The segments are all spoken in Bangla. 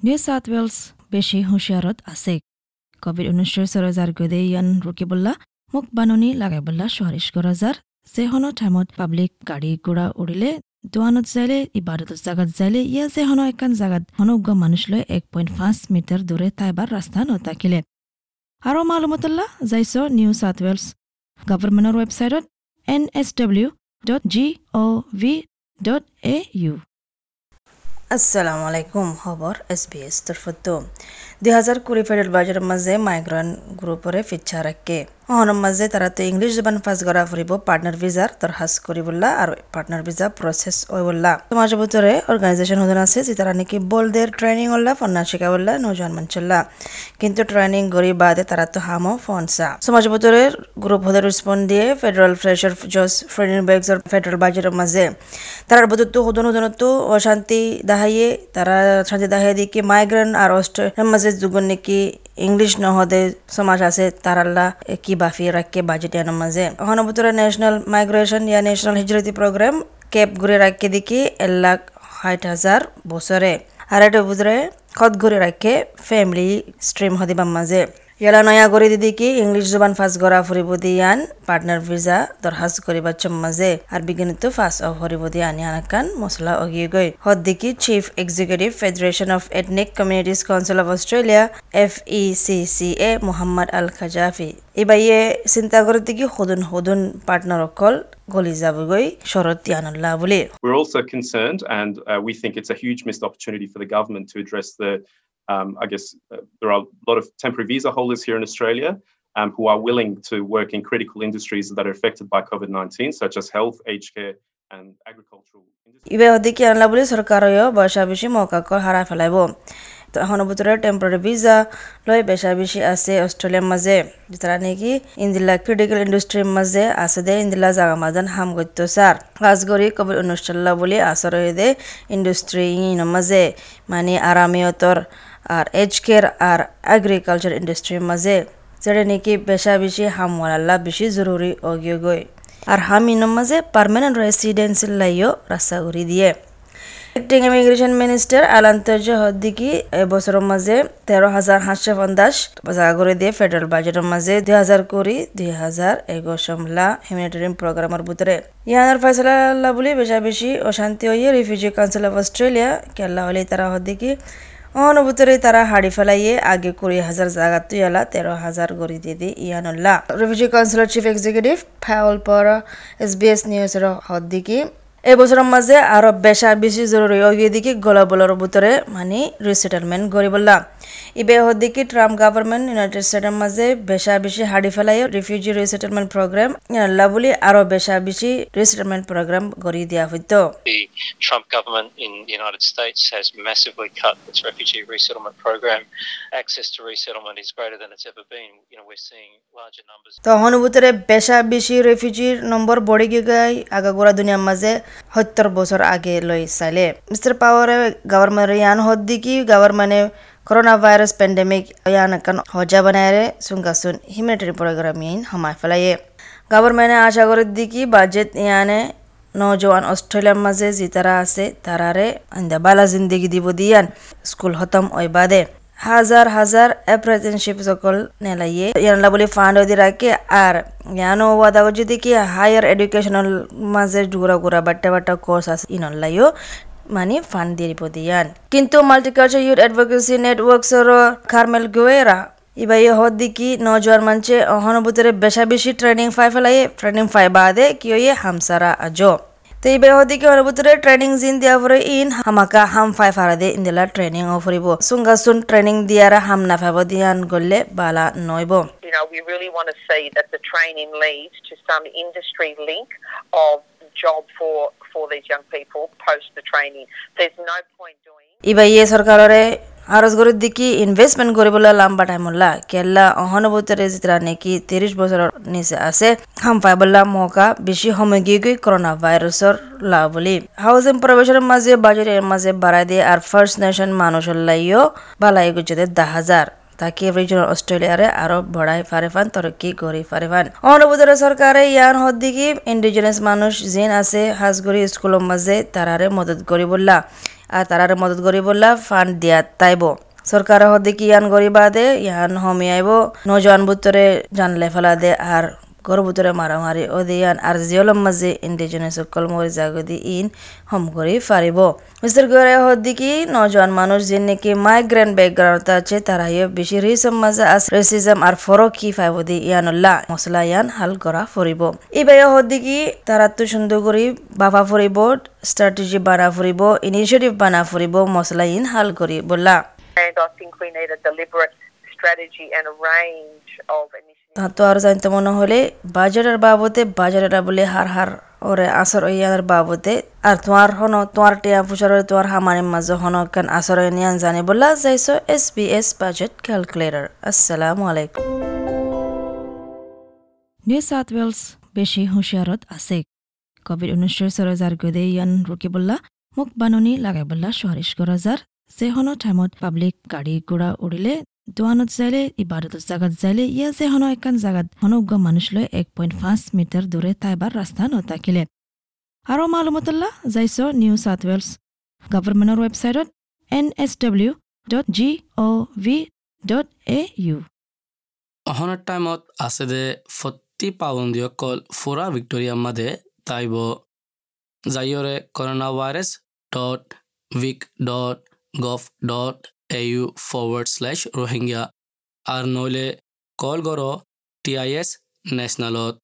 নিউ সাউথ ওয়েলছ বেছি হুঁশিয়াৰত আছে কোভিড-19 সৰজাৰ গদে ইয়ান ৰুকিবল্লা মুখ বাননি লাগাইবল্লা সুৱাৰিশ গৰাজাৰ যেহনো টাইমত পাব্লিক গাড়ী ঘোড়া উৰিলে দোৱানত যাইলে ইবাদতৰ জাগাত যাইলে ইয়া যেহনো একান জাগাত হনুগ্গ মানুষলৈ 1.5 মিটাৰ দূৰে তাইবাৰ ৰাস্তা নতাকিলে আৰু মালুমতল্লা যাইছ নিউ সাউথ ওয়েলছ গভৰ্ণমেণ্টৰ ৱেবছাইটত nsw.gov.au আসসালামু আলাইকুম খবর SBS তরফতো 2020 ফেডারেল বাজেটের মাঝে মাইগ্রেন্ট গ্রুপরে ফিচ্ছা রাখে অহনৰ মাঝে তারা তো ইংলিশ জবান ফাস করা ফুরিব পার্টনার ভিসার দরখাস্ত করিবল্লা আর পার্টনার ভিসা প্রসেস হইবল্লা সমাজ ভিতরে অর্গানাইজেশন হদন আছে যে তারা নাকি বলদের ট্রেনিং হল্লা ফন্না শিকাবল্লা নৌজওয়ান মানচল্লা কিন্তু ট্রেনিং গরি বাদে তারা তো হামো ফোনসা সমাজ ভিতরে গ্রুপ হদে রেসপন্ড দিয়ে ফেডারেল ফ্রেশার জস ফ্রেন্ডিং ব্যাগসর ফেডারেল বাজেটের মাঝে তারার বদতো হদন তো অশান্তি দাহাইয়ে তারা শান্তি দাহাইয়ে দিকে মাইগ্রেন্ট আর অস্ট্রেলিয়ার মাঝে যুগন নাকি ইংলিশ নহদে সমাজ আছে তারাল্লা কি বাফি রাখকে বাজেট ইয়ানোর মাঝে ওখানে ভিতরে ন্যাশনাল মাইগ্রেশন ইয়া ন্যাশনাল হিজরতি প্রোগ্রাম ক্যাপ ঘুরে রাখকে দিকে 1,60,000 বছরে আর এটা ভিতরে খত ঘুরে রাখকে ফ্যামিলি স্ট্রিম হদিবার মাঝে ইয়ালা নয়া গড়ি দিদিকে ইংলিশ জবান ফাস গড়া ফুরিব দিয়ান পার্টনার ভিসা দরখাস্ত করিবার মাঝে আর বিজ্ঞানিত ফাস অফ হরিব দিয়ান ইয়ানাকান মশলা অগিয়ে গই হদ্দিকি chief executive federation of ethnic communities council of Australia FECCA Mohammad Al খাজাফি এবাইয়ে চিন্তা করে দিকে হদুন পার্টনার অকল গলি যাবগৈ শরত ইয়ানুল্লাহ বলে We're also concerned and we think it's a huge missed opportunity for the government to address the there are a lot of temporary visa holders here in Australia who are willing to work in critical industries that are affected by COVID-19, such as health, aged care, and agricultural industries. ইবে হদিকি আনলা বলে সরকারও বর্ষা বেশি মৌকা কর হারা ফেলাইব তো এখন ভিতরে টেম্পোরারি ভিসা লয় বেশা বেশি আছে অস্ট্রেলিয়ার মাঝে যেটা নাকি ইন্দিলা ক্রিটিক্যাল ইন্ডাস্ট্রির মাঝে আছে দে ইন্দিলা জাগা মাদান হাম গত্য স্যার কাজ করি কোভিড-19 বলে আসর দে ইন্ডাস্ট্রি মাঝে মানে আরামিয়তর আর এজ কেয়ার আর এগ্রিকালচার ইন্ডাস্ট্রির মাঝে যেটা নাকি বেশা বেশি হামওয়ালা বেশি জরুরি অগিয়ে গই আর হামিনের মাঝে পার্মানেন্ট রেসিডেন্সিয়াল লাইও রাস্তা করে দিয়ে অ্যাক্টিং ইমিগ্রেশন মিনিস্টার আলান তর্জ হদ্দিকি এবছরের মাঝে 13,750 জায়গা করে দিয়ে ফেডারেল বাজেটের মাঝে 2020-2021 সমলা হিউম্যানিটেরিয়ান প্রোগ্রামের ভিতরে ইয়ানার ফয়সালা বলে বেশা বেশি অশান্তি হয়ে রিফিউজি কাউন্সিল অফ অস্ট্রেলিয়া কেল্লা হলে তারা হদ্দিকি অনুভূতরে তারা হাড়ি ফেলাইয়ে আগে 20,000 জায়গা তুইলা 13,000 গড়ি দিয়ে ইয়ানুল্লাহ রিফিউজি কাউন্সিলর চিফ এক্সিকিউটিভ ফাউল পর SBS নিউজের হদ্দিকি এবছরের মাঝে আরো বেশা বেশি জরুরি ওই দিকে গোলাবলের ভিতরে মানে রিসেটেলমেন্ট গরিবল্লা ইবে হদ্দিকি ট্রাম্প গভর্নমেন্ট ইউনাইটেড স্টেটের মাঝে বেশা বেশি হাড়ি ফেলাই রিফিউজি রিসেটেলমেন্ট প্রোগ্রাম ইয়াল্লা বলি আরো বেশা বেশি রিসেটেলমেন্ট প্রোগ্রাম গড়ি দেওয়া হইতো The Trump government in the United States has massively cut its refugee resettlement program. Access to resettlement is greater than it's ever been. We're seeing larger numbers. তখন ভিতরে বেশা বেশি রেফিউজির নম্বর বড়ে গিয়ে আগাগোড়া দুনিয়ার মাঝে 70 বছর আগে লই চাইলে মিস্টার পাওয়ারে গভর্নমেন্ট ইয়ান হদ্দিকি গভর্নমেন্টে করোনা ভাইরাস প্যান্ডেমিক ইয়ান কান হজা বানায়রে সুঙ্গাসুন হিউম্যানিটেরিয়ান প্রোগ্রাম ইয়ান হামায় ফেলাইয়ে গভর্নমেন্টে আশা করে দিকি বাজেট ইয়ানে নৌজওয়ান অস্ট্রেলিয়ার মাঝে যে তারা আছে তারারে আন্দা বালা জিন্দেগি দিব দিয়ান স্কুল খতম ওই বাদে হাজার হাজার অ্যাপ্রেন্টিসশিপ সকল নেলাইয়ে ইয়ানলা বলে ফান্ড দি রাখে আর ইয়ানো ওয়াদা যদি কি হায়ার এডুকেশনাল মাঝে ঘুরা বাট্টা কোর্স আছে ইনলাইও মানে ফান্ড দিয়ে দিয়ান কিন্তু মাল্টিকালচার ইউথ অ্যাডভোকেসি নেটওয়ার্কসর কারমেল গুয়েরা ইবাই হদ্দিকি নজওয়ান মানছে অহনুভূতরে বেশা বেশি ট্রেনিং ট্রেনিং ফাই বাদে কি হামসারা আজো তো এই বেহদিকে অনুভূতরে ট্রেনিং জিন দিয়া পরে ইন হামাকা হাম ফাই ফারাদে ইন্দিলা ট্রেনিং অফরিব সুঙ্গাসুন ট্রেনিং দিয়ারা হাম না five দিয়ান গল্লে Bala নইব We really want to see that the training leads to some industry link of job for these young people post the training. There's no point doing ইবাইয়ে সরকাররে আরজ গরিব দিকি ইনভেস্টমেন্ট করিবলা লম্বা টাইমলা কেল্লা অহনুভূতরে যেটা নাকি 30 বছরের নিচে আছে হাম পাইবলা মৌকা বেশি সময় গিয়ে করোনা ভাইরাসের লাভ বলি হাউজিং প্রবেশের মাঝে বাজেটের মাঝে বাড়াই দিয়ে আর ফার্স্ট নেশন মানুষের লাইও বালাই গুজতে 10,000 তাকে রিজনাল অস্ট্রেলিয়ারে আরো বড়াই ফারেফান তরক্কি গড়ি ফারেফান অনুভূতর সরকারে ইয়ান হদ্দিকি ইন্ডিজিনাস মানুষ জিন আছে হাজগরি স্কুলের মাঝে তারারে মদত করি বললা আর তারারে মদত করি বললা ফান্ড দিয়া তাইব সরকার হদ্দিকি ইয়ান গরি বাদে ইয়ান হমি আইব নজওয়ান বুতরে জানলে ফেলা দে আর গর্ভুতরে মারামারি ওদিয়ান আর জিওলম মাঝে ইন্ডিজিনাস সকল মরি জাগদি ইন হম করি ফারিব মিস্টার গরে হদ্দিকি নজওয়ান মানুষ যিনি নাকি মাইগ্রেন্ট ব্যাকগ্রাউন্ড আছে তারা বেশি রিসম মাঝে আস রেসিজম আর ফরকি ফাইবদি ইয়ানুল্লাহ মশলা ইয়ান হাল করা ফরিব ইবাই হদ্দিকি তারা তো সুন্দর করি বাবা ফরিব স্ট্র্যাটেজি বানা ফরিব ইনিশিয়েটিভ বানা ফরিব মশলা ইন হাল করি বললা And I think we need a deliberate strategy and a range of initiatives. তাতো আর জানতে মনে হলে বাজারের বাবদে বাজারের বলে হার ওরে আসর ইয়ার বাবদে আর তোমার টিয়া পুষার তোমার হামানের মাঝে হন কান আসর নিয়ান জানে বললা যাইছো SBS বাজেট ক্যালকুলেটর আসসালামু আলাইকুম নিউ সাউথ ওয়েলস বেশি হুঁশিয়ারত আছে কোভিড-19 সরজার গদে ইয়ান রুকি বললা মুখ বাননি লাগাই বললা সুপারিশ করা যার যেহনো টাইমত পাব্লিক গাড়ি ঘোড়া উড়িলে দোয়ানত যাইলে ইবাদত জাগাত যাইলে ইয়া যেহনো একান জাগাত হনুগ্য মানুষ লৈ 1.5 মিটার দূরে তাইবার রাস্তা নতাকিলে আরো মালুমতুল্লাহ যাইছ নিউ সাউথ ওয়েলস গভর্নমেন্টর ওয়েবসাইটত nsw.gov.au অহনৰ টাইমত আছে দে 40 পাউণ্ড কল ফুৰা ভিক্টোৰিয়া মাদে তাইব যাইৰে coronavirus.vic.gov.au/Rohingya আর নইলে কল গড় TIS ন্যাশনালত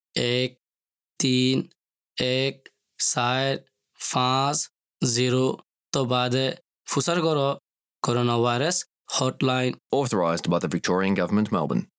13145 তো বাদে ফুসার গড় coronavirus hotline authorised by the Victorian Government, Melbourne.